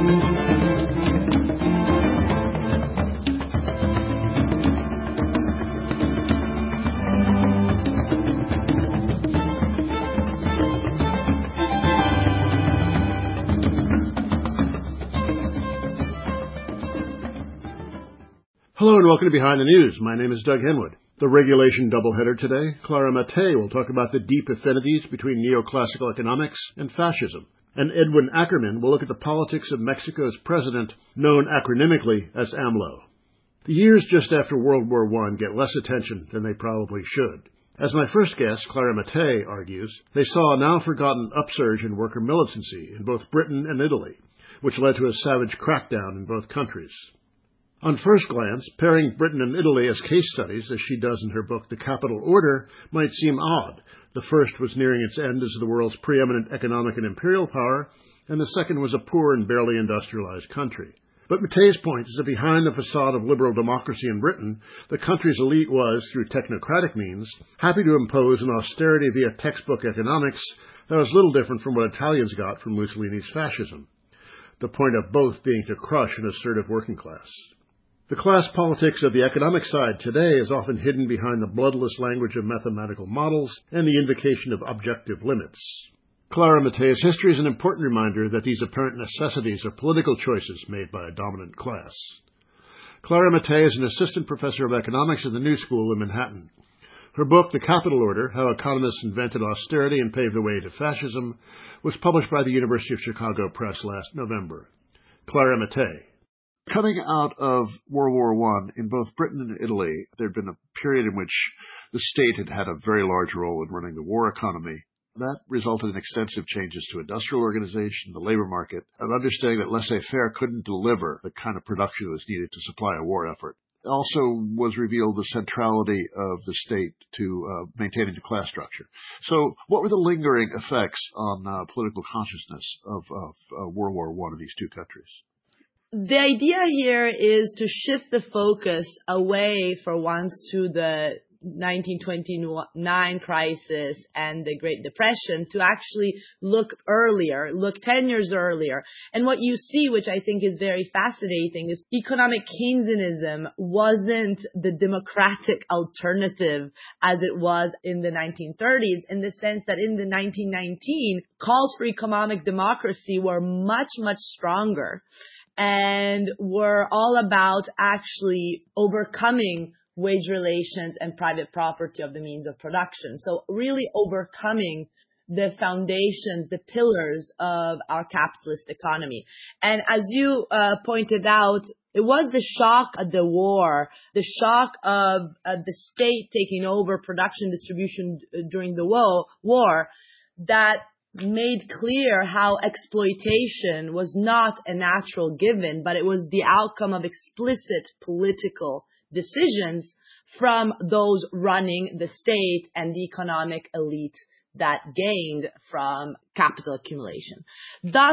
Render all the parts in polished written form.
Hello and welcome to Behind the News. My name is Doug Henwood. The regulation doubleheader today, Clara Mattei will talk about the deep affinities between neoclassical economics and fascism. And Edwin Ackerman will look at the politics of Mexico's president, known acronymically as AMLO. The years just after World War I get less attention than they probably should. As my first guest, Clara Mattei, argues, they saw a now-forgotten upsurge in worker militancy in both Britain and Italy, which led to a savage crackdown in both countries. On first glance, pairing Britain and Italy as case studies, as she does in her book The Capital Order, might seem odd. The first was nearing its end as the world's preeminent economic and imperial power, and the second was a poor and barely industrialized country. But Mattei's point is that behind the facade of liberal democracy in Britain, the country's elite was, through technocratic means, happy to impose an austerity via textbook economics that was little different from what Italians got from Mussolini's fascism. The point of both being to crush an assertive working class. The class politics of the economic side today is often hidden behind the bloodless language of mathematical models and the invocation of objective limits. Clara Mattei's history is an important reminder that these apparent necessities are political choices made by a dominant class. Clara Mattei is an assistant professor of economics at the New School in Manhattan. Her book, The Capital Order, How Economists Invented Austerity and Paved the Way to Fascism, was published by the University of Chicago Press last November. Clara Mattei. Coming out of World War I, in both Britain and Italy, there had been a period in which the state had had a very large role in running the war economy. That resulted in extensive changes to industrial organization, the labor market, and understanding that laissez-faire couldn't deliver the kind of production that was needed to supply a war effort. Also was revealed the centrality of the state to maintaining the class structure. So what were the lingering effects on political consciousness of World War I in these two countries? The idea here is to shift the focus away for once to the 1929 crisis and the Great Depression to actually look earlier, look 10 years earlier. And what you see, which I think is very fascinating, is economic Keynesianism wasn't the democratic alternative as it was in the 1930s, in the sense that in the 1919, calls for economic democracy were much, much stronger. And were all about actually overcoming wage relations and private property of the means of production. So really overcoming the foundations, the pillars of our capitalist economy. And as you pointed out, it was the shock of the war, the shock of the state taking over production distribution during the war that made clear how exploitation was not a natural given, but it was the outcome of explicit political decisions from those running the state and the economic elite that gained from capital accumulation. Thus,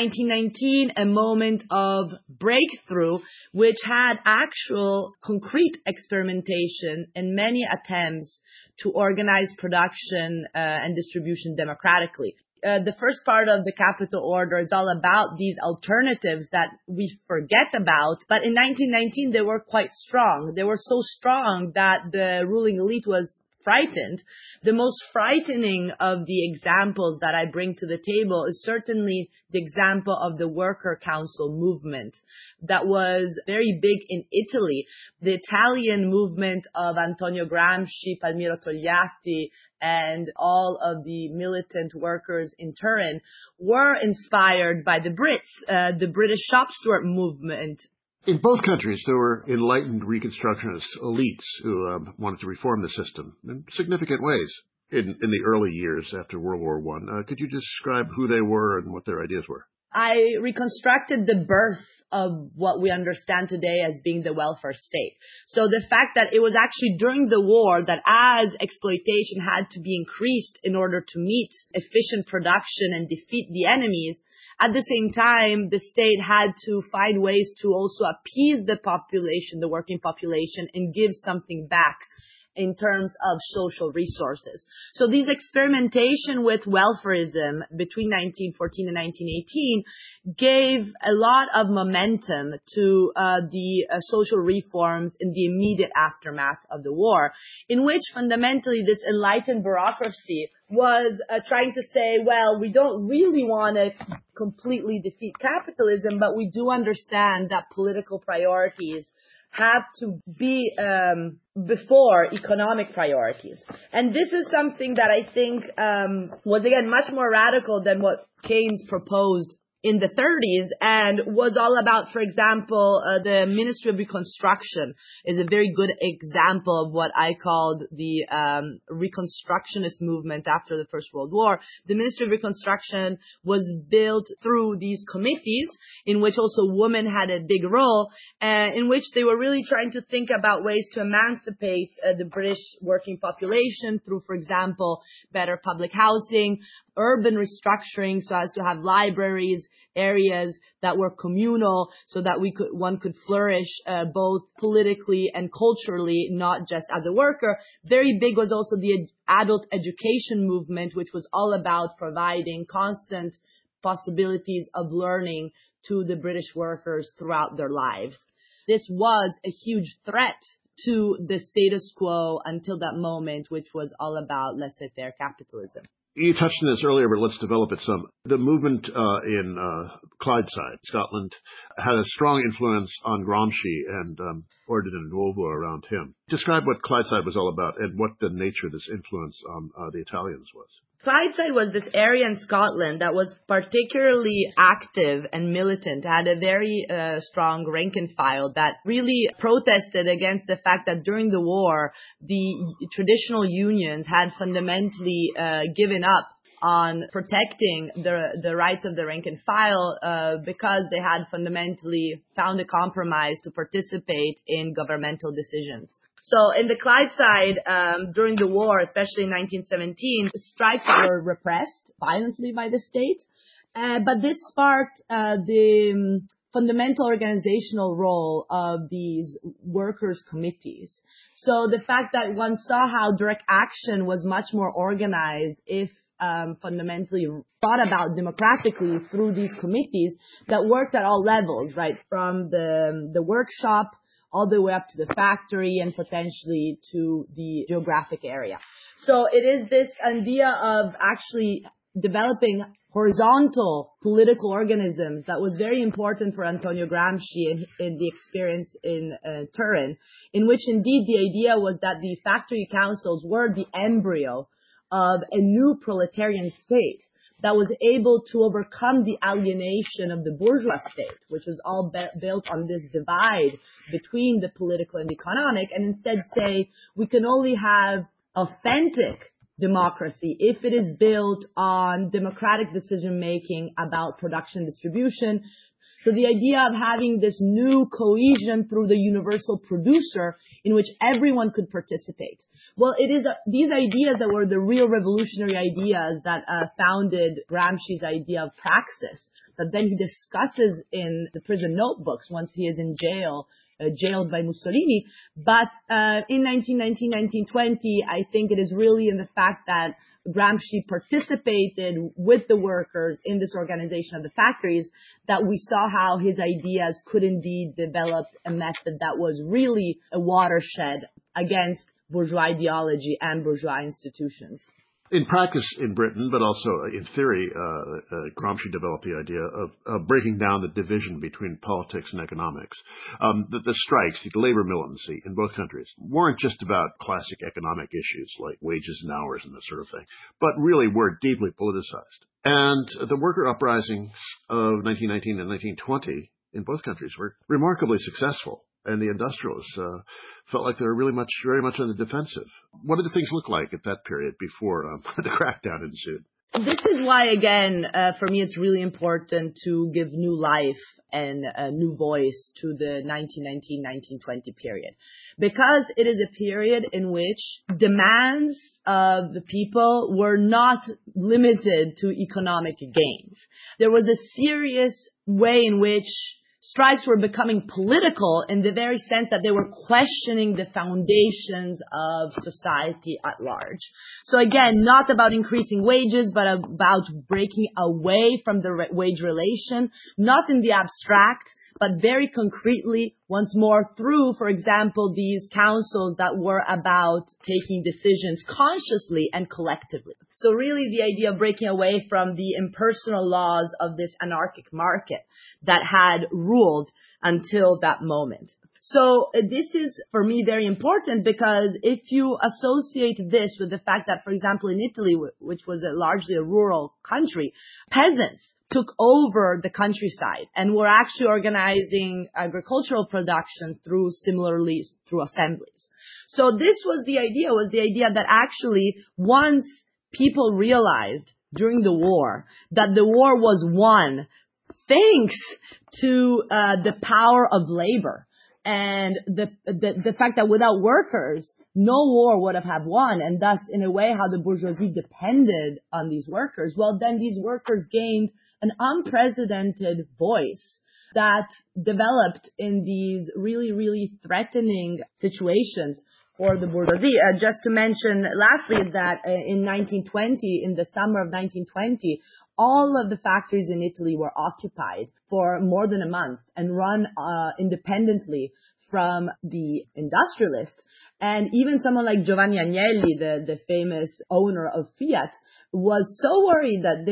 1919, a moment of breakthrough, which had actual concrete experimentation in many attempts to organize production and distribution democratically. The first part of the Capital Order is all about these alternatives that we forget about. But in 1919, they were quite strong. They were so strong that the ruling elite was frightened. The most frightening of the examples that I bring to the table is certainly the example of the worker council movement that was very big in Italy. The Italian movement of Antonio Gramsci, Palmiro Togliatti, and all of the militant workers in Turin were inspired by the Brits, the British shop steward movement. In both countries, there were enlightened Reconstructionist elites who wanted to reform the system in significant ways in the early years after World War I. Could you describe who they were and what their ideas were? I reconstructed the birth of what we understand today as being the welfare state. So the fact that it was actually during the war that as exploitation had to be increased in order to meet efficient production and defeat the enemies, at the same time, the state had to find ways to also appease the population, the working population, and give something back. in terms of social resources. So these experimentation with welfarism between 1914 and 1918 gave a lot of momentum to the social reforms in the immediate aftermath of the war, in which fundamentally this enlightened bureaucracy was trying to say, well, we don't really want to completely defeat capitalism, but we do understand that political priorities have to be before economic priorities. And this is something that I think was, again, much more radical than what Keynes proposed in the 30s, and was all about, for example, the Ministry of Reconstruction is a very good example of what I called the Reconstructionist movement after the First World War. The Ministry of Reconstruction was built through these committees, in which also women had a big role, in which they were really trying to think about ways to emancipate the British working population through, for example, better public housing, urban restructuring so as to have libraries, areas that were communal so that one could flourish both politically and culturally, not just as a worker. Very big was also the adult education movement, which was all about providing constant possibilities of learning to the British workers throughout their lives. This was a huge threat to the status quo until that moment, which was all about laissez-faire capitalism. You touched on this earlier, but let's develop it some. The movement in Clydeside, Scotland, had a strong influence on Gramsci and Ordine Nuovo around him. Describe what Clydeside was all about and what the nature of this influence on the Italians was. Clydeside was this area in Scotland that was particularly active and militant, had a very strong rank and file that really protested against the fact that during the war, the traditional unions had fundamentally given up on protecting the rights of the rank and file because they had fundamentally found a compromise to participate in governmental decisions. So in the Clydeside, during the war, especially in 1917, strikes were repressed violently by the state. But this sparked the fundamental organizational role of these workers' committees. So the fact that one saw how direct action was much more organized if fundamentally thought about democratically through these committees that worked at all levels, right? From the workshop all the way up to the factory and potentially to the geographic area. So it is this idea of actually developing horizontal political organisms that was very important for Antonio Gramsci in the experience in Turin, in which indeed the idea was that the factory councils were the embryo of a new proletarian state that was able to overcome the alienation of the bourgeois state, which was all built on this divide between the political and the economic, and instead say we can only have authentic democracy if it is built on democratic decision-making about production distribution. So the idea of having this new cohesion through the universal producer in which everyone could participate. Well, it is these ideas that were the real revolutionary ideas that founded Gramsci's idea of praxis, that then he discusses in the prison notebooks once he is in jail, jailed by Mussolini. But in 1919, 1920, I think it is really in the fact that Gramsci participated with the workers in this organization of the factories that we saw how his ideas could indeed develop a method that was really a watershed against bourgeois ideology and bourgeois institutions. In practice in Britain, but also in theory, Gramsci developed the idea of breaking down the division between politics and economics. The strikes, the labor militancy in both countries weren't just about classic economic issues like wages and hours and that sort of thing, but really were deeply politicized. And the worker uprisings of 1919 and 1920 in both countries were remarkably successful. And the industrialists felt like they were very much on the defensive. What did the things look like at that period before the crackdown ensued? This is why, again, for me, it's really important to give new life and a new voice to the 1919-1920 period. Because it is a period in which demands of the people were not limited to economic gains. There was a serious way in which strikes were becoming political in the very sense that they were questioning the foundations of society at large. So again, not about increasing wages, but about breaking away from the wage relation, not in the abstract, but very concretely, once more through, for example, these councils that were about taking decisions consciously and collectively. So really the idea of breaking away from the impersonal laws of this anarchic market that had ruled until that moment. So this is, for me, very important because if you associate this with the fact that, for example, in Italy, which was largely a rural country, peasants took over the countryside and were actually organizing agricultural production through assemblies. So this was the idea that actually once people realized during the war that the war was won thanks to the power of labor and the fact that without workers, no war would have won, and thus, in a way, how the bourgeoisie depended on these workers. Well, then these workers gained an unprecedented voice that developed in these really, really threatening situations for the bourgeoisie. Just to mention, lastly, that in the summer of 1920, all of the factories in Italy were occupied for more than a month and run independently from the industrialists. And even someone like Giovanni Agnelli, the famous owner of Fiat, was so worried that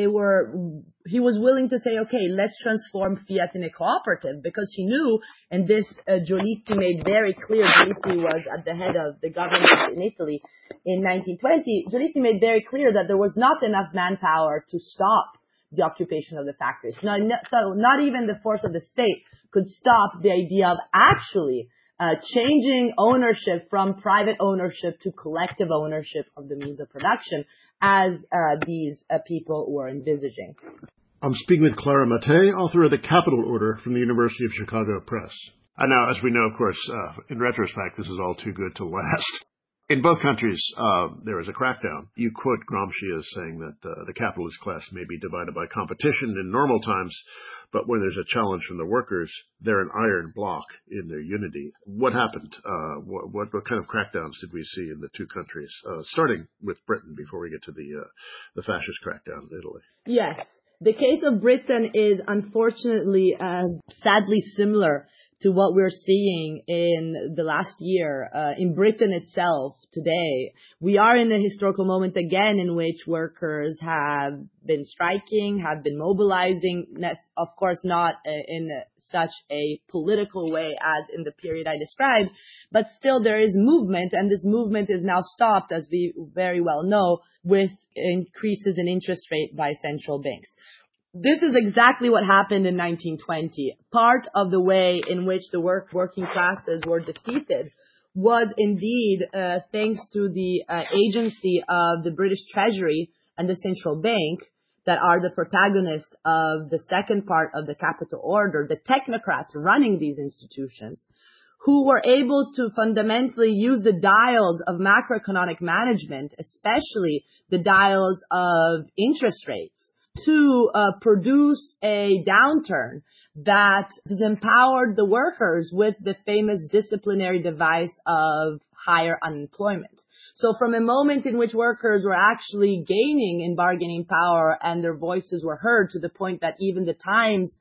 he was willing to say, okay, let's transform Fiat in a cooperative, because he knew, and this Giolitti made very clear. Giolitti was at the head of the government in Italy in 1920. Giolitti made very clear that there was not enough manpower to stop the occupation of the factories. So not even the force of the state could stop the idea of actually changing ownership from private ownership to collective ownership of the means of production, as these people were envisaging. I'm speaking with Clara Mattei, author of The Capital Order from the University of Chicago Press. And now, as we know, of course, in retrospect, this is all too good to last. In both countries, there is a crackdown. You quote Gramsci as saying that the capitalist class may be divided by competition in normal times, but when there's a challenge from the workers, they're an iron block in their unity. What happened? What kind of crackdowns did we see in the two countries, starting with Britain before we get to the fascist crackdown in Italy? Yes. The case of Britain is unfortunately, sadly similar to what we're seeing in the last year. In Britain itself today, we are in a historical moment again in which workers have been striking, have been mobilizing, of course not in such a political way as in the period I described, but still there is movement, and this movement is now stopped, as we very well know, with increases in interest rate by central banks. This is exactly what happened in 1920. Part of the way in which the working classes were defeated was indeed thanks to the agency of the British Treasury and the central bank, that are the protagonists of the second part of the Capital Order, the technocrats running these institutions, who were able to fundamentally use the dials of macroeconomic management, especially the dials of interest rates, to produce a downturn that has empowered the workers with the famous disciplinary device of higher unemployment. So from a moment in which workers were actually gaining in bargaining power and their voices were heard, to the point that even the Times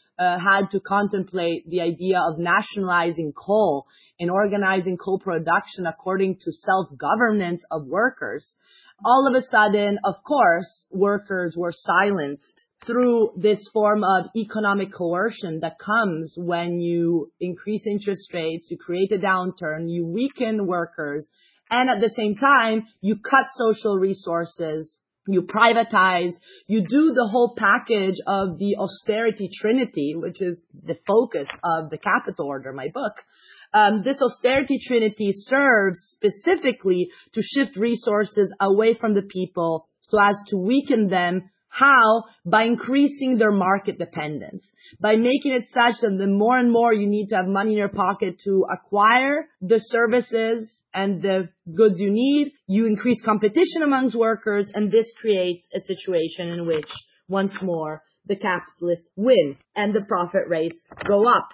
had to contemplate the idea of nationalizing coal and organizing coal production according to self-governance of workers, all of a sudden, of course, workers were silenced through this form of economic coercion that comes when you increase interest rates, you create a downturn, you weaken workers, and at the same time, you cut social resources, you privatize, you do the whole package of the austerity trinity, which is the focus of The Capital Order, my book. This austerity trinity serves specifically to shift resources away from the people so as to weaken them. How? By increasing their market dependence, by making it such that the more and more you need to have money in your pocket to acquire the services and the goods you need, you increase competition amongst workers, and this creates a situation in which, once more, the capitalists win and the profit rates go up.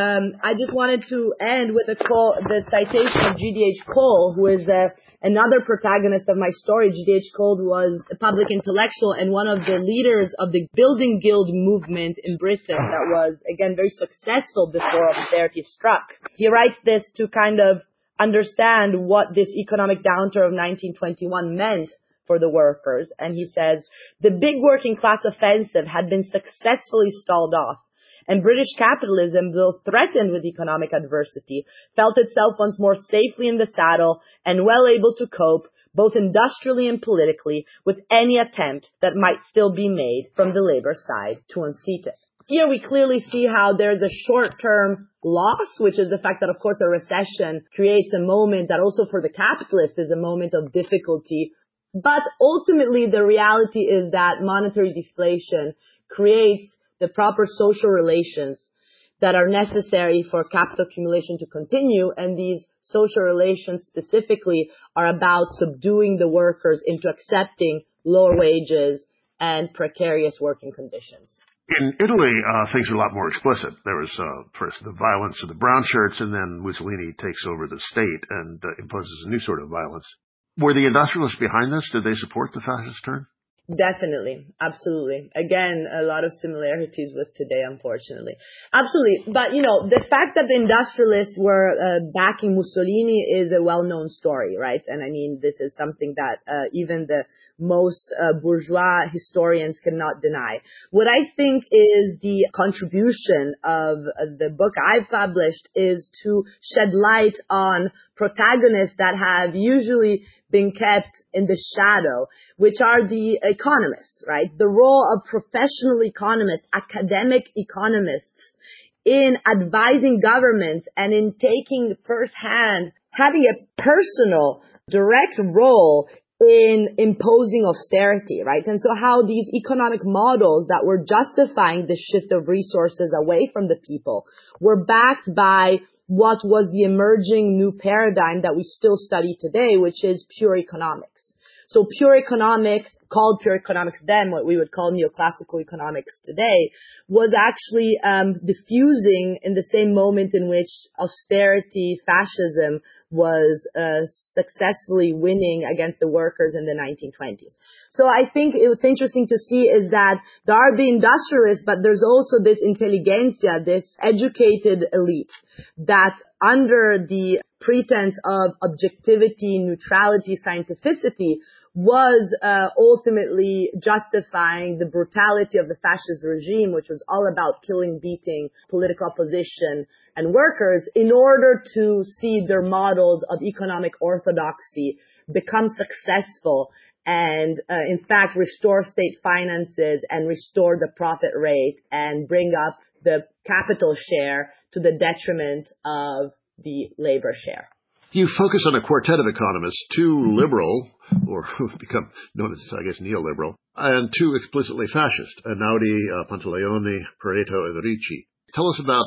I just wanted to end with the citation of G.D.H. Cole, who is another protagonist of my story. G.D.H. Cole was a public intellectual and one of the leaders of the Building Guild movement in Britain that was, again, very successful before austerity struck. He writes this to kind of understand what this economic downturn of 1921 meant for the workers. And he says, the big working class offensive had been successfully stalled off. And British capitalism, though threatened with economic adversity, felt itself once more safely in the saddle and well able to cope, both industrially and politically, with any attempt that might still be made from the labor side to unseat it. Here we clearly see how there's a short-term loss, which is the fact that, of course, a recession creates a moment that also for the capitalist is a moment of difficulty. But ultimately, the reality is that monetary deflation creates the proper social relations that are necessary for capital accumulation to continue. And these social relations specifically are about subduing the workers into accepting lower wages and precarious working conditions. In Italy, things are a lot more explicit. There was first the violence of the brown shirts, and then Mussolini takes over the state and imposes a new sort of violence. Were the industrialists behind this? Did they support the fascist turn? Definitely. Absolutely. Again, a lot of similarities with today, unfortunately. Absolutely. But, the fact that the industrialists were backing Mussolini is a well-known story, right? And I mean, this is something that even the most bourgeois historians cannot deny. What I think is the contribution of the book I've published is to shed light on protagonists that have usually been kept in the shadow, which are the economists, right? The role of professional economists, academic economists in advising governments and in taking firsthand, having a personal, direct role in imposing austerity, right? And so how these economic models that were justifying the shift of resources away from the people were backed by what was the emerging new paradigm that we still study today, which is pure economics. So pure economics, called pure economics then, what we would call neoclassical economics today, was actually diffusing in the same moment in which austerity, fascism was successfully winning against the workers in the 1920s. So I think what's interesting to see is that there are the industrialists, but there's also this intelligentsia, this educated elite that under the pretense of objectivity, neutrality, scientificity, was ultimately justifying the brutality of the fascist regime, which was all about killing, beating political opposition and workers, in order to see their models of economic orthodoxy become successful and, in fact, restore state finances and restore the profit rate and bring up the capital share to the detriment of the labor share. You focus on a quartet of economists, two liberal, or who have become known as, I guess, neoliberal, and two explicitly fascist, Einaudi, Pantaleone, Pareto, and Ricci. Tell us about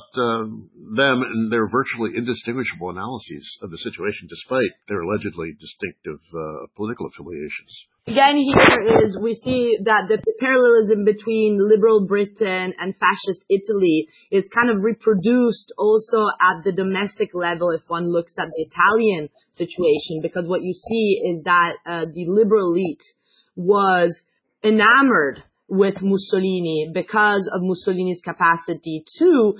them and their virtually indistinguishable analyses of the situation, despite their allegedly distinctive political affiliations. Again, here is we see that the parallelism between liberal Britain and fascist Italy is kind of reproduced also at the domestic level if one looks at the Italian situation, because what you see is that the liberal elite was enamored with Mussolini because of Mussolini's capacity to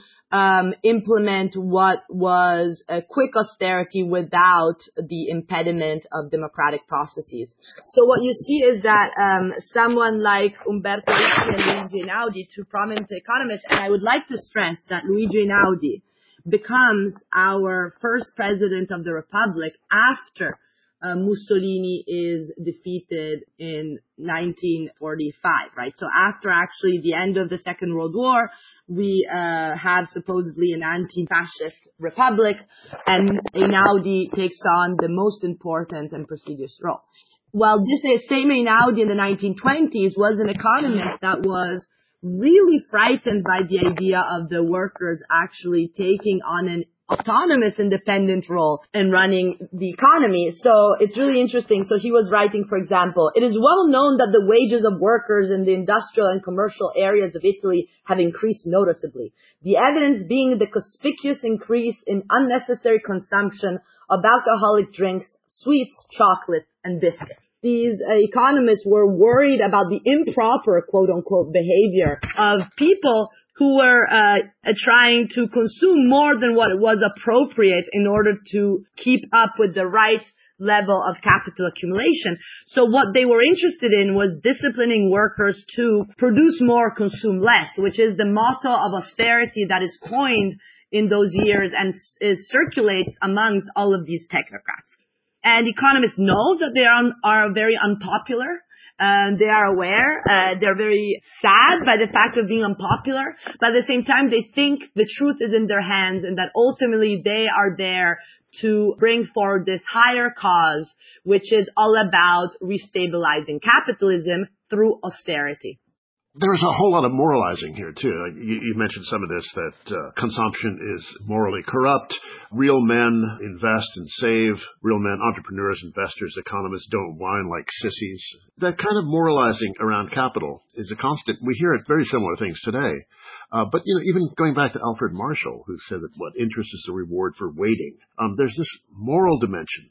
implement what was a quick austerity without the impediment of democratic processes. So what you see is that someone like Umberto Ricci and Luigi Einaudi, two prominent economists, and I would like to stress that Luigi Einaudi becomes our first president of the Republic after Mussolini is defeated in 1945, right? So after actually the end of the Second World War, we have supposedly an anti-fascist republic, and Einaudi takes on the most important and prestigious role. Well, this same Einaudi in the 1920s was an economist that was really frightened by the idea of the workers actually taking on an autonomous, independent role in running the economy. So it's really interesting. So he was writing, for example, it is well known that the wages of workers in the industrial and commercial areas of Italy have increased noticeably. The evidence being the conspicuous increase in unnecessary consumption of alcoholic drinks, sweets, chocolates, and biscuits. These economists were worried about the improper, quote-unquote, behavior of people who were trying to consume more than what was appropriate in order to keep up with the right level of capital accumulation. So what they were interested in was disciplining workers to produce more, consume less, which is the motto of austerity that is coined in those years and circulates amongst all of these technocrats. And economists know that they are very unpopular. They are aware. They're very sad by the fact of being unpopular. But at the same time, they think the truth is in their hands and that ultimately they are there to bring forward this higher cause, which is all about restabilizing capitalism through austerity. There's a whole lot of moralizing here, too. You mentioned some of this, that consumption is morally corrupt. Real men invest and save. Real men, entrepreneurs, investors, economists don't whine like sissies. That kind of moralizing around capital is a constant. We hear it very similar things today. But even going back to Alfred Marshall, who said that interest is the reward for waiting. There's this moral dimension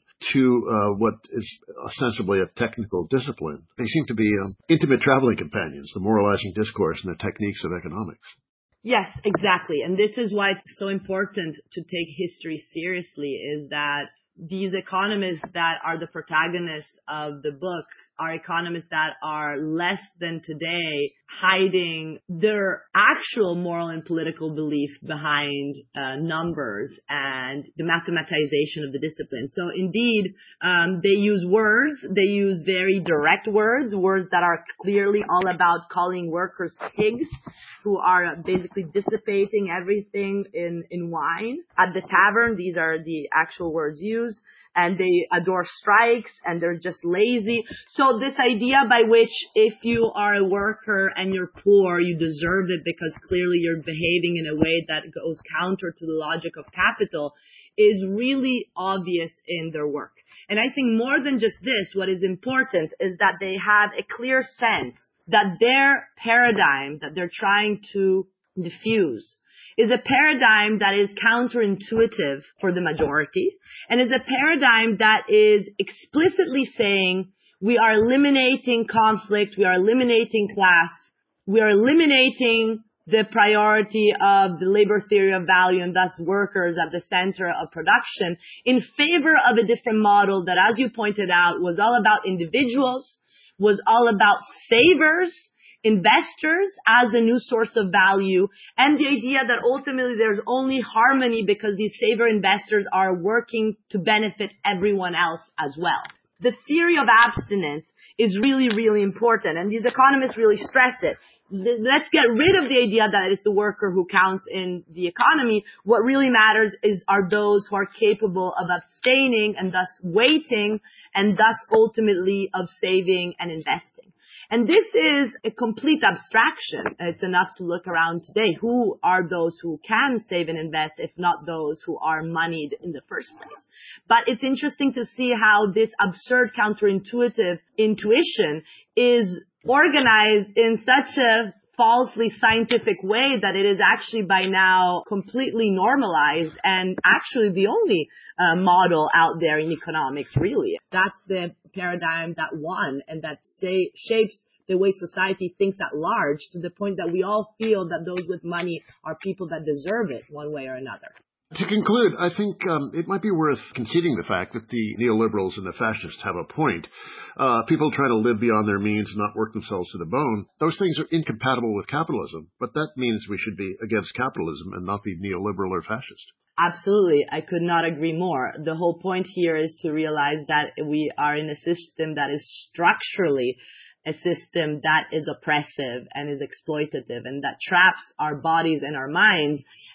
to what is ostensibly a technical discipline. They seem to be intimate traveling companions, the moralizing discourse and the techniques of economics. Yes, exactly. And this is why it's so important to take history seriously, is that these economists that are the protagonists of the book are economists that are less than today hiding their actual moral and political belief behind numbers and the mathematization of the discipline. So indeed, they use words. They use very direct words that are clearly all about calling workers pigs, who are basically dissipating everything in wine. At the tavern, these are the actual words used. And they adore strikes, and they're just lazy. So this idea by which if you are a worker and you're poor, you deserve it because clearly you're behaving in a way that goes counter to the logic of capital is really obvious in their work. And I think more than just this, what is important is that they have a clear sense that their paradigm that they're trying to diffuse is a paradigm that is counterintuitive for the majority, and is a paradigm that is explicitly saying we are eliminating conflict, we are eliminating class, we are eliminating the priority of the labor theory of value and thus workers at the center of production in favor of a different model that, as you pointed out, was all about individuals, was all about savers, investors as a new source of value, and the idea that ultimately there's only harmony because these saver investors are working to benefit everyone else as well. The theory of abstinence is really, really important, and these economists really stress it. Let's get rid of the idea that it's the worker who counts in the economy. What really matters are those who are capable of abstaining and thus waiting, and thus ultimately of saving and investing. And this is a complete abstraction. It's enough to look around today. Who are those who can save and invest, if not those who are moneyed in the first place? But it's interesting to see how this absurd counterintuitive intuition is organized in such a falsely scientific way that it is actually by now completely normalized and actually the only model out there in economics, really. That's the paradigm that won and that shapes the way society thinks at large, to the point that we all feel that those with money are people that deserve it one way or another. To conclude, I think it might be worth conceding the fact that the neoliberals and the fascists have a point. People trying to live beyond their means and not work themselves to the bone, those things are incompatible with capitalism, but that means we should be against capitalism and not be neoliberal or fascist. Absolutely. I could not agree more. The whole point here is to realize that we are in a system that is structurally a system that is oppressive and is exploitative and that traps our bodies and our minds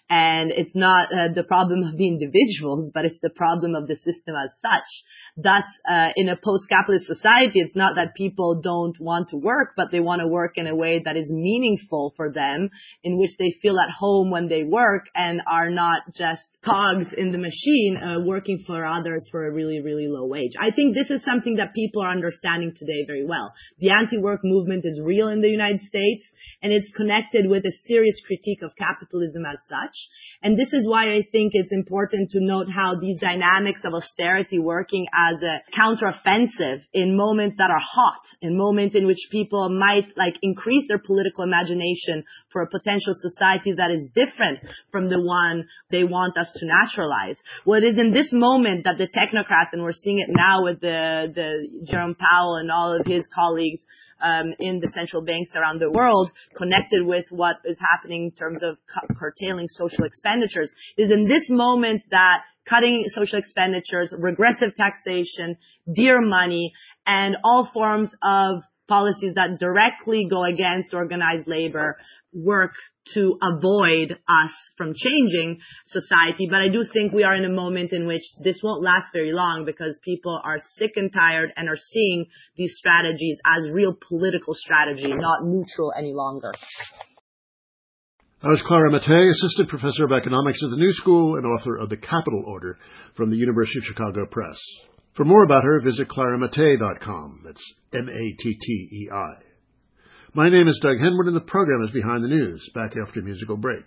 And it's not the problem of the individuals, but it's the problem of the system as such. Thus, in a post-capitalist society, it's not that people don't want to work, but they want to work in a way that is meaningful for them, in which they feel at home when they work and are not just cogs in the machine working for others for a really, really low wage. I think this is something that people are understanding today very well. The anti-work movement is real in the United States, and it's connected with a serious critique of capitalism as such. And this is why I think it's important to note how these dynamics of austerity working as a counteroffensive in moments that are hot, in moments in which people might increase their political imagination for a potential society that is different from the one they want us to naturalize. Well, it is in this moment that the technocrats, and we're seeing it now with the Jerome Powell and all of his colleagues in the central banks around the world, connected with what is happening in terms of curtailing social expenditures. It is in this moment that cutting social expenditures, regressive taxation, dear money, and all forms of policies that directly go against organized labor work to avoid us from changing society. But I do think we are in a moment in which this won't last very long, because people are sick and tired and are seeing these strategies as real political strategy, not neutral any longer. That was Clara Mattei, Assistant Professor of Economics at the New School and author of The Capital Order from the University of Chicago Press. For more about her, visit claramattei.com. That's Mattei. My name is Doug Henwood, and the program is Behind the News, back after a musical break.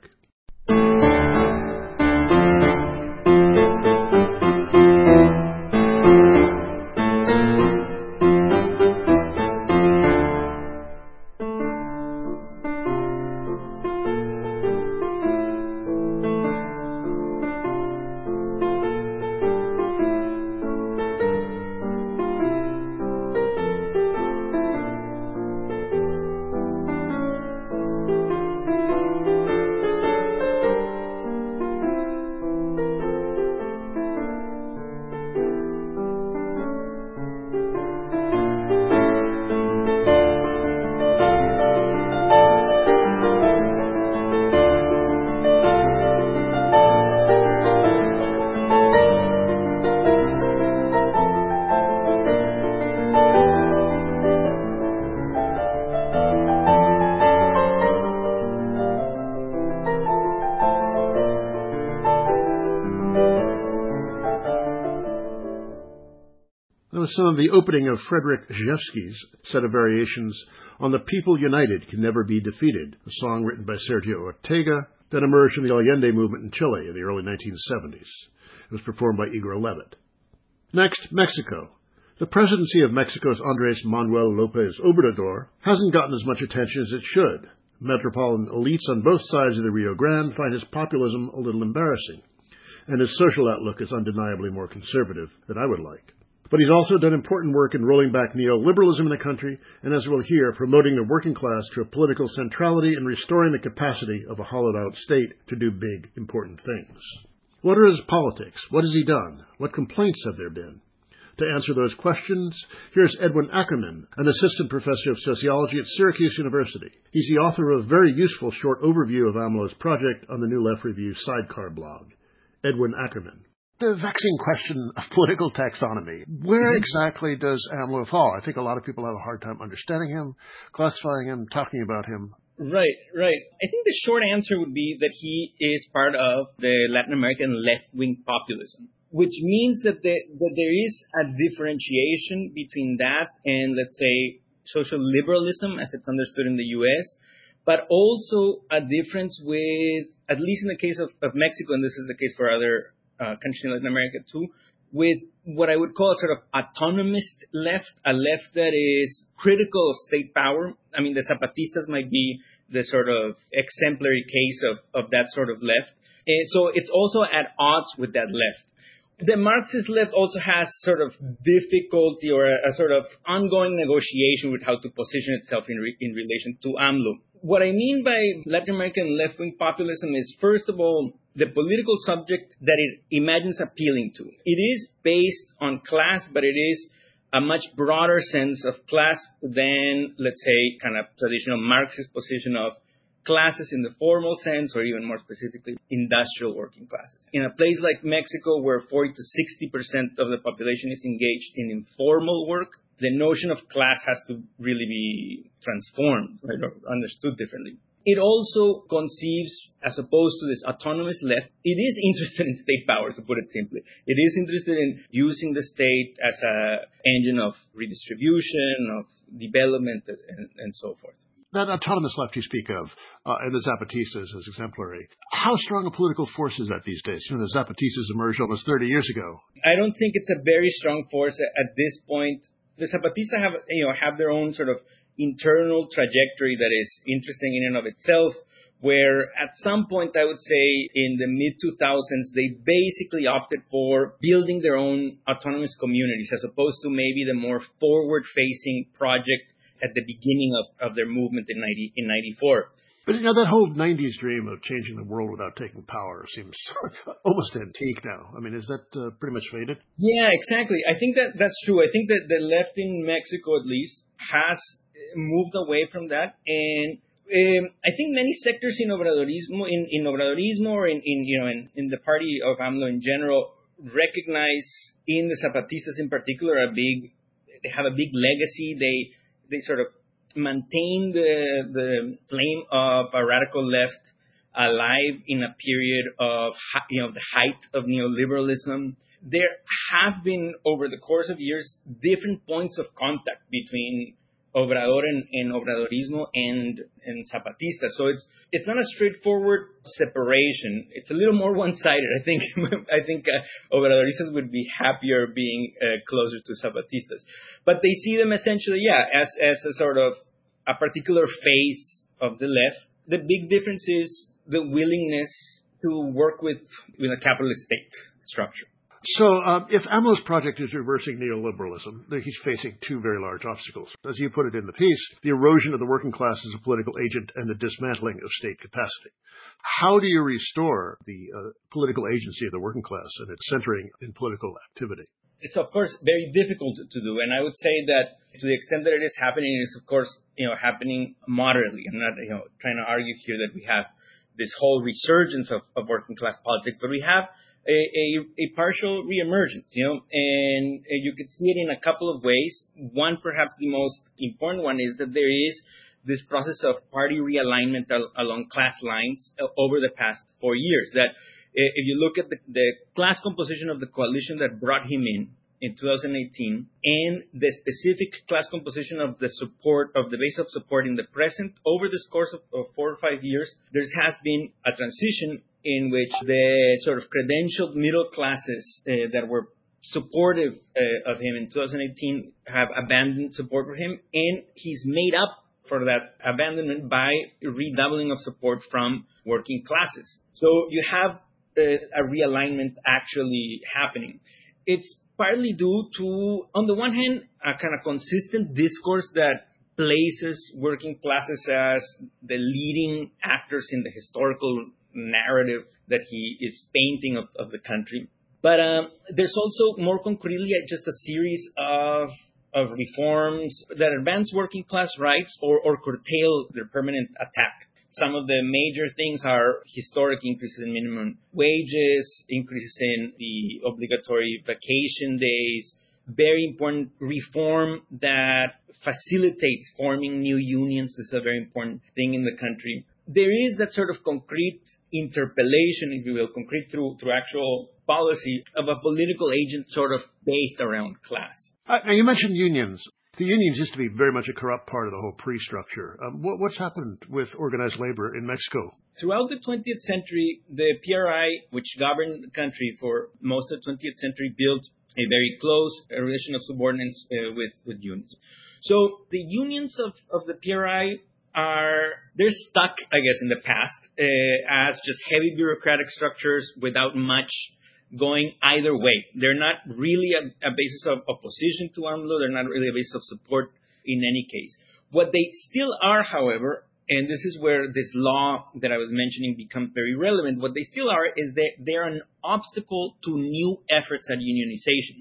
That was some of the opening of Frederick Rzewski's set of variations on The People United Can Never Be Defeated, a song written by Sergio Ortega that emerged from the Allende movement in Chile in the early 1970s. It was performed by Igor Levit. Next, Mexico. The presidency of Mexico's Andrés Manuel López Obrador hasn't gotten as much attention as it should. Metropolitan elites on both sides of the Rio Grande find his populism a little embarrassing, and his social outlook is undeniably more conservative than I would like. But he's also done important work in rolling back neoliberalism in the country, and as we'll hear, promoting the working class to a political centrality and restoring the capacity of a hollowed-out state to do big, important things. What are his politics? What has he done? What complaints have there been? To answer those questions, here's Edwin Ackerman, an assistant professor of sociology at Syracuse University. He's the author of a very useful short overview of AMLO's project on the New Left Review sidecar blog. Edwin Ackerman. The vexing question of political taxonomy. Where exactly does AMLO fall? I think a lot of people have a hard time understanding him, classifying him, talking about him. Right. I think the short answer would be that he is part of the Latin American left-wing populism, which means that there is a differentiation between that and, let's say, social liberalism as it's understood in the U.S., but also a difference with, at least in the case of Mexico, and this is the case for other countries in Latin America too, with what I would call a sort of autonomist left, a left that is critical of state power. I mean, the Zapatistas might be the sort of exemplary case of that sort of left. So it's also at odds with that left. The Marxist left also has sort of difficulty or a sort of ongoing negotiation with how to position itself in relation to AMLO. What I mean by Latin American left-wing populism is, first of all, the political subject that it imagines appealing to. It is based on class, but it is a much broader sense of class than, let's say, kind of traditional Marxist position of classes in the formal sense, or even more specifically, industrial working classes. In a place like Mexico, where 40 to 60% of the population is engaged in informal work, the notion of class has to really be transformed, right, or understood differently. It also conceives, as opposed to this autonomous left, it is interested in state power, to put it simply. It is interested in using the state as an engine of redistribution, of development, and so forth. That autonomous left you speak of, and the Zapatistas as exemplary, how strong a political force is that these days? The Zapatistas emerged almost 30 years ago. I don't think it's a very strong force at this point. The Zapatistas have their own sort of internal trajectory that is interesting in and of itself, where at some point, I would say in the mid-2000s, they basically opted for building their own autonomous communities, as opposed to maybe the more forward-facing project at the beginning of their movement in 94. But, that whole 90s dream of changing the world without taking power seems almost antique now. I mean, is that pretty much faded? Yeah, exactly. I think that's true. I think that the left in Mexico, at least, has moved away from that. And I think many sectors in Obradorismo, or in the party of AMLO in general, recognize in the Zapatistas in particular they have a big legacy. They sort of maintain the claim of a radical left alive in a period of the height of neoliberalism. There have been, over the course of years, different points of contact between Obrador and Obradorismo and Zapatista. So it's not a straightforward separation. It's a little more one-sided. I think Obradoristas would be happier being closer to Zapatistas. But they see them essentially, as a sort of a particular phase of the left. The big difference is the willingness to work with a capitalist state structure. So if AMLO's project is reversing neoliberalism, he's facing two very large obstacles. As you put it in the piece, the erosion of the working class as a political agent and the dismantling of state capacity. How do you restore the political agency of the working class and its centering in political activity? It's, of course, very difficult to do. And I would say that to the extent that it is happening, it is, of course, happening moderately. I'm not trying to argue here that we have this whole resurgence of working class politics, but we have a partial reemergence, and you could see it in a couple of ways. One, perhaps the most important one, is that there is this process of party realignment along class lines over the past 4 years. That if you look at the class composition of the coalition that brought him in 2018, and the specific class composition of the base of support in the present, over this course of 4 or 5 years, there has been a transition in which the sort of credentialed middle classes that were supportive of him in 2018 have abandoned support for him, and he's made up for that abandonment by redoubling of support from working classes. So you have a realignment actually happening. It's partly due to, on the one hand, a kind of consistent discourse that places working classes as the leading actors in the historical narrative that he is painting of the country. But there's also, more concretely, just a series of reforms that advance working class rights or curtail their permanent attack. Some of the major things are historic increases in minimum wages, increases in the obligatory vacation days, very important reform that facilitates forming new unions. This is a very important thing in the country. There is that sort of concrete interpellation, if you will, concrete through actual policy of a political agent sort of based around class. Now, you mentioned unions. The unions used to be very much a corrupt part of the whole pre-structure. What's happened with organized labor in Mexico? Throughout the 20th century, the PRI, which governed the country for most of the 20th century, built a very close relation of subordinates with unions. So the unions of the PRI they're stuck, I guess, in the past as just heavy bureaucratic structures without much going either way. They're not really a basis of opposition to AMLO. They're not really a basis of support in any case. What they still are, however, and this is where this law that I was mentioning becomes very relevant, what they still are is that they're an obstacle to new efforts at unionization.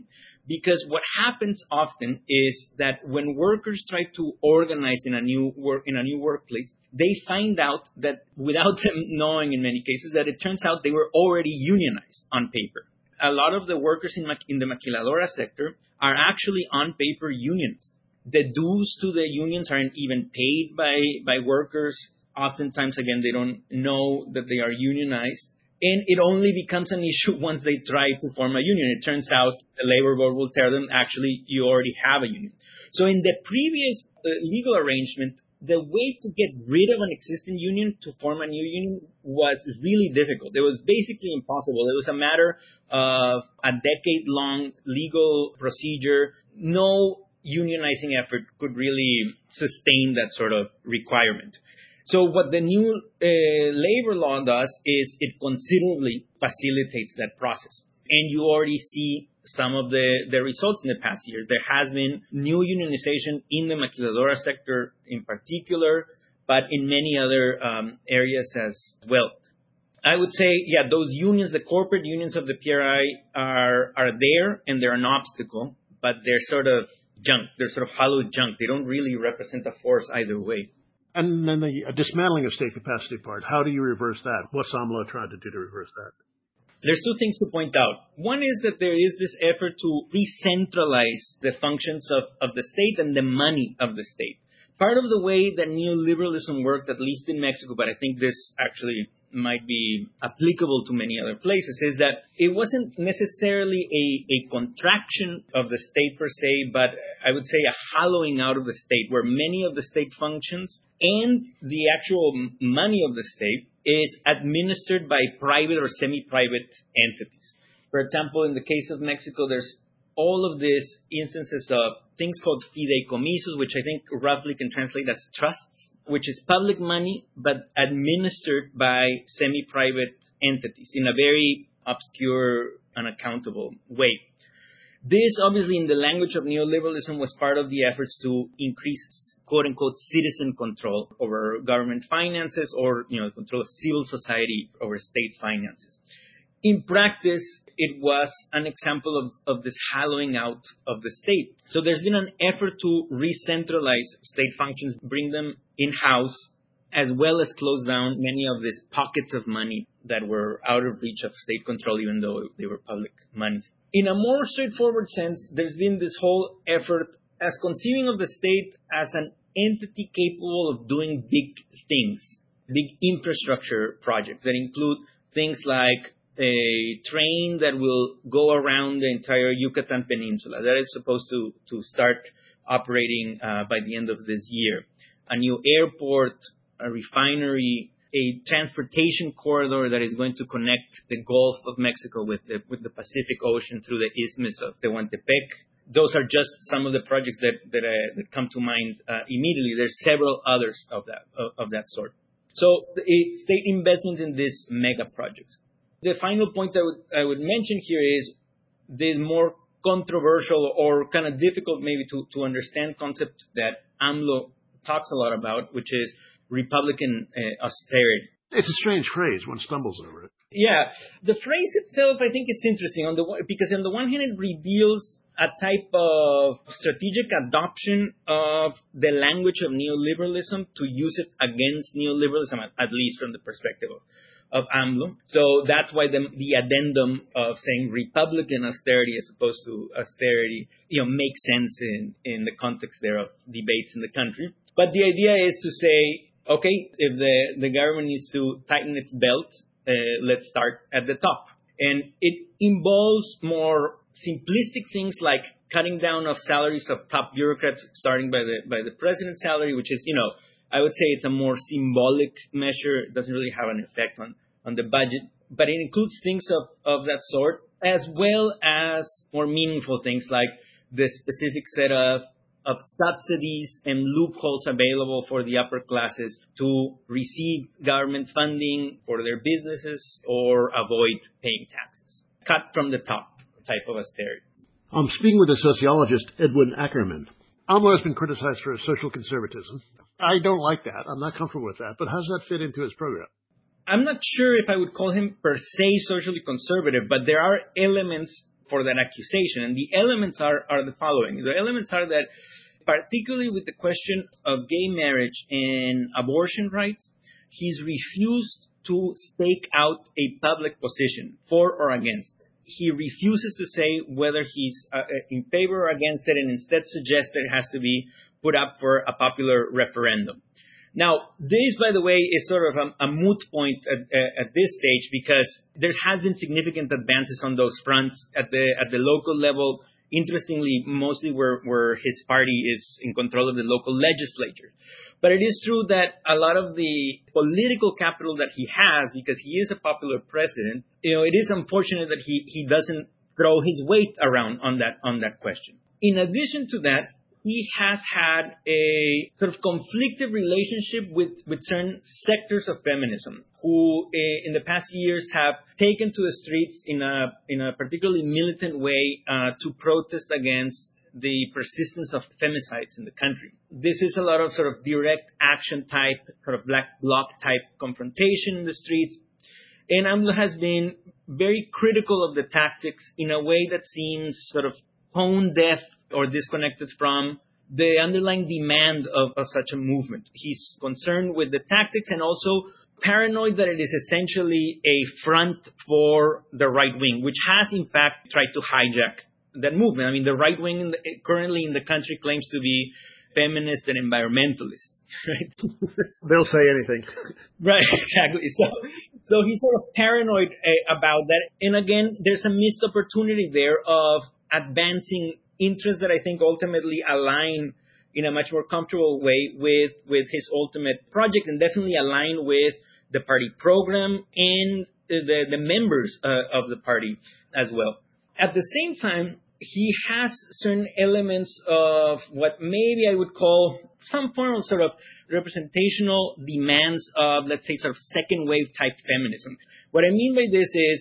Because what happens often is that when workers try to organize in a new workplace, they find out that without them knowing in many cases that it turns out they were already unionized on paper. A lot of the workers in the maquiladora sector are actually on paper unions. The dues to the unions aren't even paid by workers. Oftentimes, again, they don't know that they are unionized. And it only becomes an issue once they try to form a union. It turns out the labor board will tell them, actually, you already have a union. So in the previous legal arrangement, the way to get rid of an existing union to form a new union was really difficult. It was basically impossible. It was a matter of a decade-long legal procedure. No unionizing effort could really sustain that sort of requirement. So what the new labor law does is it considerably facilitates that process. And you already see some of the results in the past years. There has been new unionization in the maquiladora sector in particular, but in many other areas as well. I would say, yeah, those unions, the corporate unions of the PRI are there and they're an obstacle, but they're sort of junk. They're sort of hollow junk. They don't really represent a force either way. And then the dismantling of state capacity part, how do you reverse that? What's AMLO trying to do to reverse that? There's two things to point out. One is that there is this effort to re-centralize the functions of the state and the money of the state. Part of the way that neoliberalism worked, at least in Mexico, but I think this actually might be applicable to many other places, is that it wasn't necessarily a contraction of the state per se, but I would say a hollowing out of the state, where many of the state functions and the actual money of the state is administered by private or semi-private entities. For example, in the case of Mexico, there's all of these instances of things called fideicomisos, which I think roughly can translate as trusts, which is public money, but administered by semi-private entities in a very obscure, unaccountable way. This, obviously, in the language of neoliberalism, was part of the efforts to increase, quote-unquote, citizen control over government finances or, control of civil society over state finances. In practice, it was an example of this hollowing out of the state. So there's been an effort to re-centralize state functions, bring them in-house, as well as close down many of these pockets of money that were out of reach of state control, even though they were public monies. In a more straightforward sense, there's been this whole effort as conceiving of the state as an entity capable of doing big things, big infrastructure projects that include things like a train that will go around the entire Yucatan Peninsula. That is supposed to start operating by the end of this year. A new airport, a refinery, a transportation corridor that is going to connect the Gulf of Mexico with the Pacific Ocean through the Isthmus of Tehuantepec. Those are just some of the projects that come to mind immediately. There's several others of that sort. So state investment in these mega projects. The final point I would mention here is the more controversial or kind of difficult maybe to understand concept that AMLO talks a lot about, which is Republican austerity. It's a strange phrase. One stumbles over it. Yeah. The phrase itself, I think, is interesting because on the one hand, it reveals a type of strategic adoption of the language of neoliberalism to use it against neoliberalism, at least from the perspective of AMLO. So that's why the addendum of saying Republican austerity as opposed to austerity, makes sense in the context there of debates in the country. But the idea is to say, okay, if the government needs to tighten its belt, let's start at the top. And it involves more simplistic things like cutting down of salaries of top bureaucrats, starting by the president's salary, which is, I would say it's a more symbolic measure. It doesn't really have an effect on the budget, but it includes things of that sort, as well as more meaningful things like the specific set of subsidies and loopholes available for the upper classes to receive government funding for their businesses or avoid paying taxes. Cut from the top type of austerity. I'm speaking with the sociologist Edwin Ackerman. AMLO has been criticized for his social conservatism. I don't like that. I'm not comfortable with that. But how does that fit into his program? I'm not sure if I would call him per se socially conservative, but there are elements for that accusation. And the elements are the following. The elements are that, particularly with the question of gay marriage and abortion rights, he's refused to stake out a public position for or against. He refuses to say whether he's in favor or against it, and instead suggests that it has to be put up for a popular referendum. Now, this, by the way, is sort of a moot point at this stage, because there has been significant advances on those fronts at the local level. Interestingly, mostly where his party is in control of the local legislature. But it is true that a lot of the political capital that he has, because he is a popular president, it is unfortunate that he doesn't throw his weight around on that question. In addition to that, he has had a sort of conflicted relationship with certain sectors of feminism who in the past years have taken to the streets in a particularly militant way to protest against the persistence of femicides in the country. This is a lot of sort of direct action type, sort of black bloc type confrontation in the streets. And AMLO has been very critical of the tactics in a way that seems sort of tone deaf or disconnected from the underlying demand of such a movement. He's concerned with the tactics and also paranoid that it is essentially a front for the right wing, which has in fact tried to hijack that movement. I mean, the right wing currently in the country claims to be feminist and environmentalists, right? They'll say anything. Right, exactly. So he's sort of paranoid about that. And again, there's a missed opportunity there of advancing interests that I think ultimately align in a much more comfortable way with his ultimate project, and definitely align with the party program and the members of the party as well. At the same time, he has certain elements of what maybe I would call some form of sort of representational demands of, let's say, sort of second wave type feminism. What I mean by this is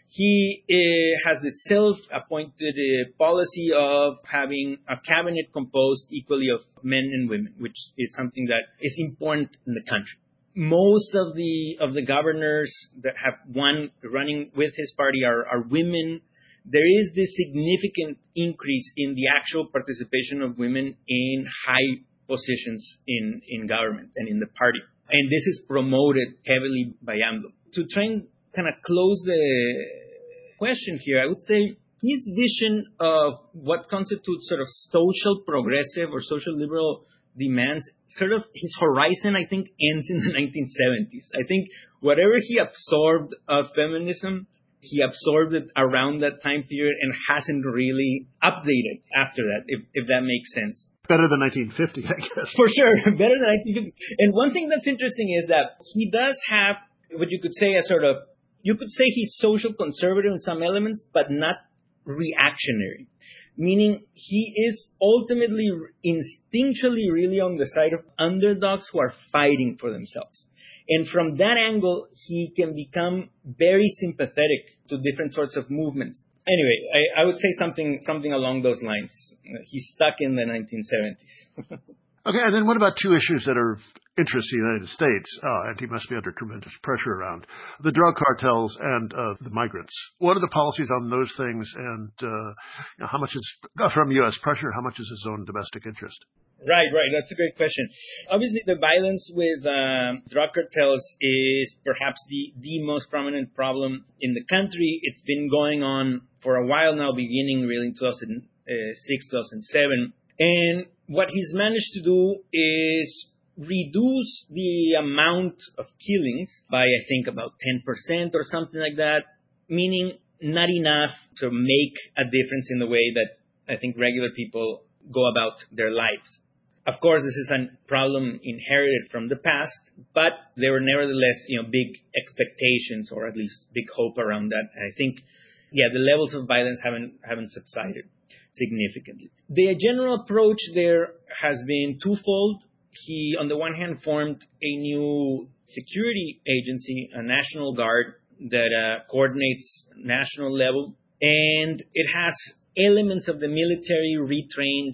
he has the self-appointed policy of having a cabinet composed equally of men and women, which is something that is important in the country. Most of the governors that have won running with his party are women. There is this significant increase in the actual participation of women in high positions in government and in the party. And this is promoted heavily by AMLO. To try and kind of close the question here, I would say his vision of what constitutes sort of social progressive or social liberal demands, sort of his horizon, I think, ends in the 1970s. I think whatever he absorbed of feminism, he absorbed it around that time period and hasn't really updated after that, if that makes sense. Better than 1950, I guess. For sure, better than 1950. And one thing that's interesting is that he does have what you could say a sort of, you could say he's social conservative in some elements, but not reactionary. Meaning he is ultimately, instinctually really on the side of underdogs who are fighting for themselves. And from that angle, he can become very sympathetic to different sorts of movements. Anyway, I would say something along those lines. He's stuck in the 1970s. Okay, and then what about two issues that are of interest to the United States, and he must be under tremendous pressure around, the drug cartels and the migrants. What are the policies on those things, and how much is from U.S. pressure, how much is his own domestic interest? Right. That's a great question. Obviously, the violence with drug cartels is perhaps the most prominent problem in the country. It's been going on for a while now, beginning really in 2006, 2007. And what he's managed to do is reduce the amount of killings by, I think, about 10% or something like that, meaning not enough to make a difference in the way that I think regular people go about their lives. Of course, this is a problem inherited from the past, but there were nevertheless, big expectations or at least big hope around that. And I think, the levels of violence haven't subsided significantly. The general approach there has been twofold. He, on the one hand, formed a new security agency, a National Guard that coordinates national level, and it has elements of the military retrained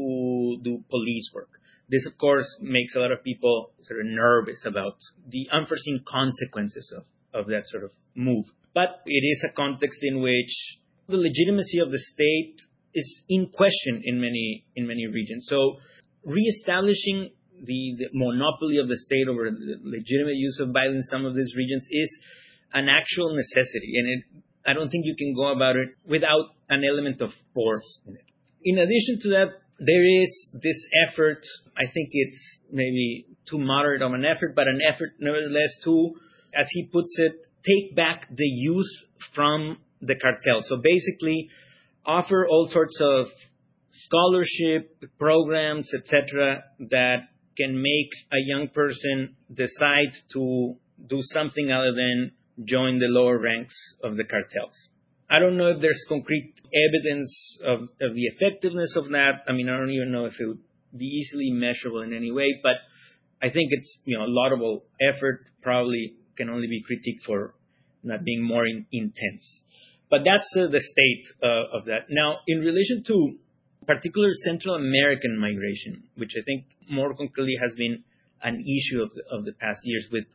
to do police work. This, of course, makes a lot of people sort of nervous about the unforeseen consequences of that sort of move. But it is a context in which the legitimacy of the state is in question in many regions. So reestablishing the monopoly of the state over the legitimate use of violence in some of these regions is an actual necessity, and I don't think you can go about it without an element of force in it. In addition to that, there is this effort, I think it's maybe too moderate of an effort, but an effort nevertheless to, as he puts it, take back the youth from the cartel. So basically offer all sorts of scholarship programs, etc., that can make a young person decide to do something other than join the lower ranks of the cartels. I don't know if there's concrete evidence of the effectiveness of that. I mean, I don't even know if it would be easily measurable in any way, but I think it's, a laudable effort, probably can only be critiqued for not being more intense. But that's the state of that. Now, in relation to particular Central American migration, which I think more concretely has been an issue of the past years with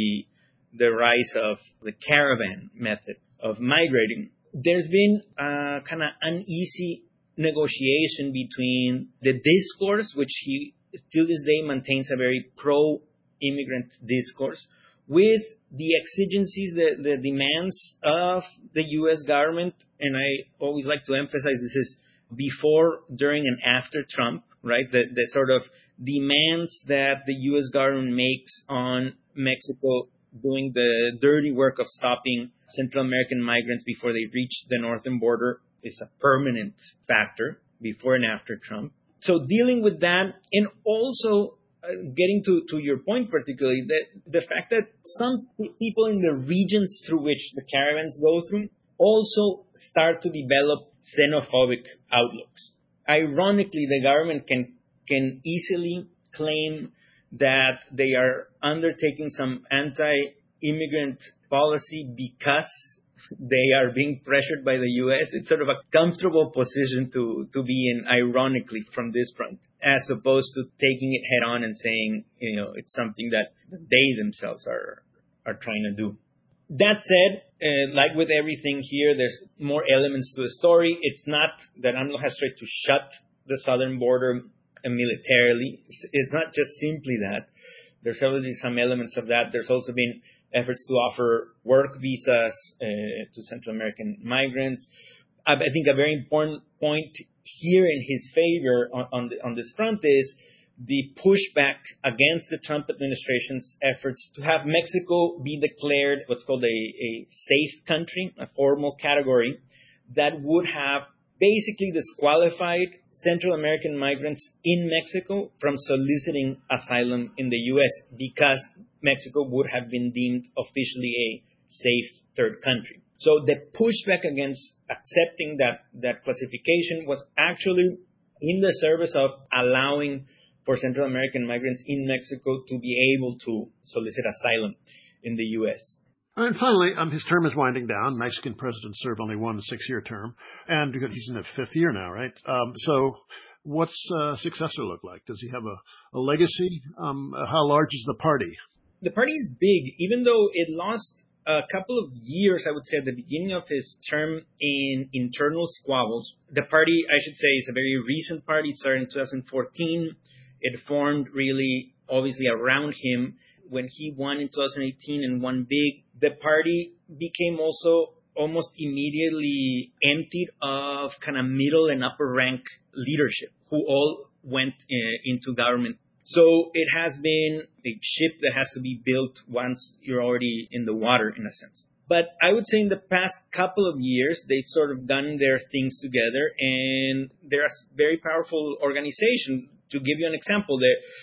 the rise of the caravan method of migrating, there's been a kind of uneasy negotiation between the discourse, which he still this day maintains a very pro-immigrant discourse, with the exigencies, the demands of the U.S. government. And I always like to emphasize this is before, during, and after Trump, right? The sort of demands that the U.S. government makes on Mexico doing the dirty work of stopping Central American migrants before they reach the northern border is a permanent factor before and after Trump. So dealing with that, and also getting to your point particularly, the fact that some people in the regions through which the caravans go through also start to develop xenophobic outlooks. Ironically, the government can easily claim that they are undertaking some anti-immigrant policy because they are being pressured by the U.S. It's sort of a comfortable position to be in, ironically, from this front, as opposed to taking it head on and saying, it's something that they themselves are trying to do. That said, like with everything here, there's more elements to the story. It's not that AMLO has tried to shut the southern border militarily. It's not just simply that. There's already some elements of that. There's also been efforts to offer work visas to Central American migrants. I think a very important point here in his favor on this front is the pushback against the Trump administration's efforts to have Mexico be declared what's called a safe country, a formal category that would have basically disqualified Central American migrants in Mexico from soliciting asylum in the U.S. because Mexico would have been deemed officially a safe third country. So the pushback against accepting that classification was actually in the service of allowing for Central American migrants in Mexico to be able to solicit asylum in the U.S. And finally, his term is winding down. Mexican presidents serve only 1 6-year term, and he's in the 5th year now, right? So what's a successor look like? Does he have a legacy? How large is the party? The party is big, even though it lost a couple of years, I would say, at the beginning of his term in internal squabbles. The party, I should say, is a very recent party. It started in 2014. It formed really, obviously, around him. When he won in 2018 and won big, the party became also almost immediately emptied of kind of middle and upper rank leadership who all went into government. So it has been a ship that has to be built once you're already in the water, in a sense. But I would say in the past couple of years, they've sort of done their things together, and they're a very powerful organization. To give you an example,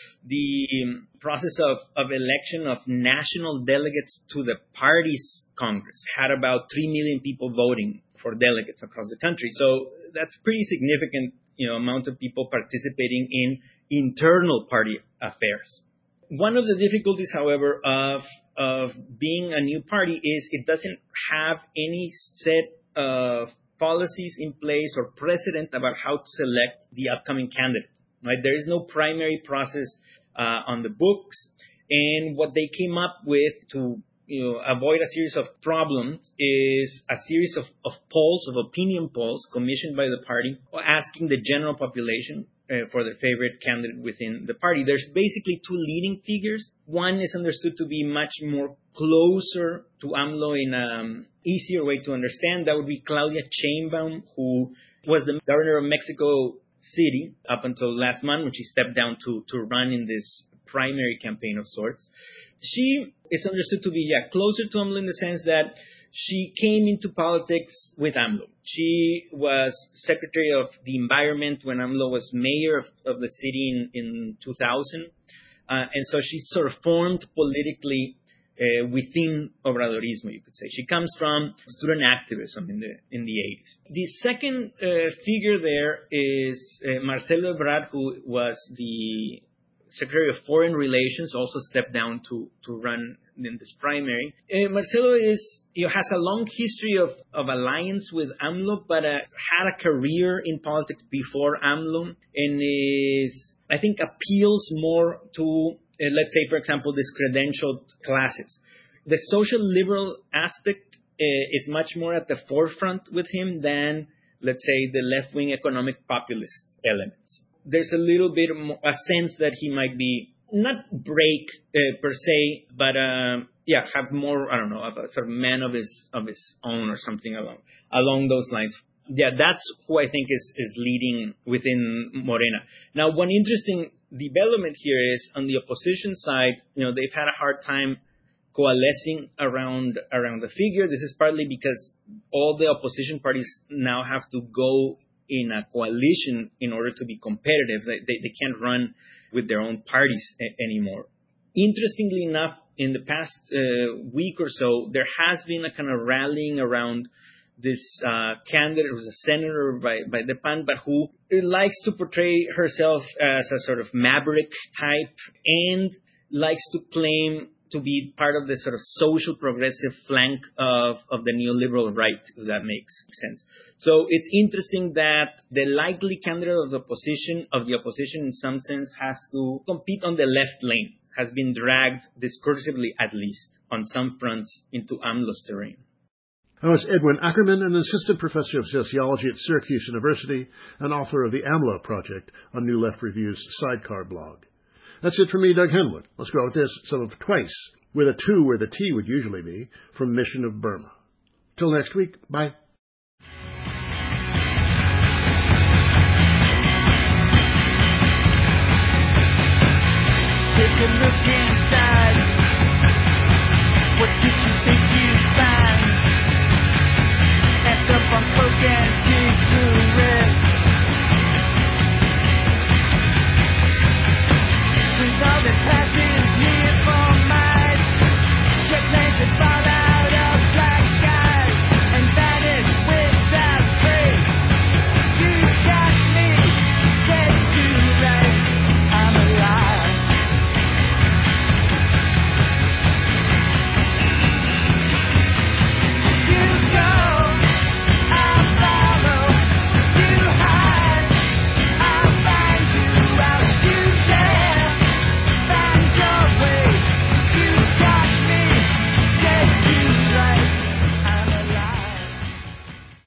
the process of election of national delegates to the party's Congress had about 3 million people voting for delegates across the country. So that's pretty significant, amount of people participating in internal party affairs. One of the difficulties, however, of being a new party is it doesn't have any set of policies in place or precedent about how to select the upcoming candidate. Right? There is no primary process on the books, and what they came up with to avoid a series of problems is a series of polls, of opinion polls commissioned by the party, asking the general population for their favorite candidate within the party. There's basically two leading figures. One is understood to be much more closer to AMLO in an easier way to understand. That would be Claudia Sheinbaum, who was the governor of Mexico City up until last month, when she stepped down to run in this primary campaign of sorts. She is understood to be closer to AMLO in the sense that she came into politics with AMLO. She was Secretary of the Environment when AMLO was mayor of the city in 2000. And so she sort of formed politically within Obradorismo, you could say. She comes from student activism in the 80s. The second figure there is Marcelo Ebrard, who was the Secretary of Foreign Relations, also stepped down to run in this primary. Marcelo has a long history of alliance with AMLO, but had a career in politics before AMLO, and I think appeals more to, let's say, for example, these credentialed classes. The social liberal aspect is much more at the forefront with him than, let's say, the left-wing economic populist elements. There's a little bit more, a sense that he might be not break per se, but have more, I don't know, of a sort of man of his own or something along those lines. Yeah, that's who I think is leading within Morena. Now, one interesting development here is on the opposition side, they've had a hard time coalescing around the figure. This is partly because all the opposition parties now have to go in a coalition in order to be competitive. They can't run with their own parties anymore. Interestingly enough, in the past week or so, there has been a kind of rallying around this candidate who's a senator by the PAN, but who likes to portray herself as a sort of maverick type and likes to claim to be part of the sort of social progressive flank of the neoliberal right, if that makes sense. So it's interesting that the likely candidate of the opposition in some sense has to compete on the left lane, has been dragged discursively at least on some fronts into AMLO's terrain. That was Edwin Ackerman, an assistant professor of sociology at Syracuse University and author of the AMLO Project on New Left Review's Sidecar blog. That's it for me, Doug Henwood. Let's go with this, some of Twice, with a 2 where the T would usually be, from Mission of Burma. Till next week, bye. Take a look inside. What did you think you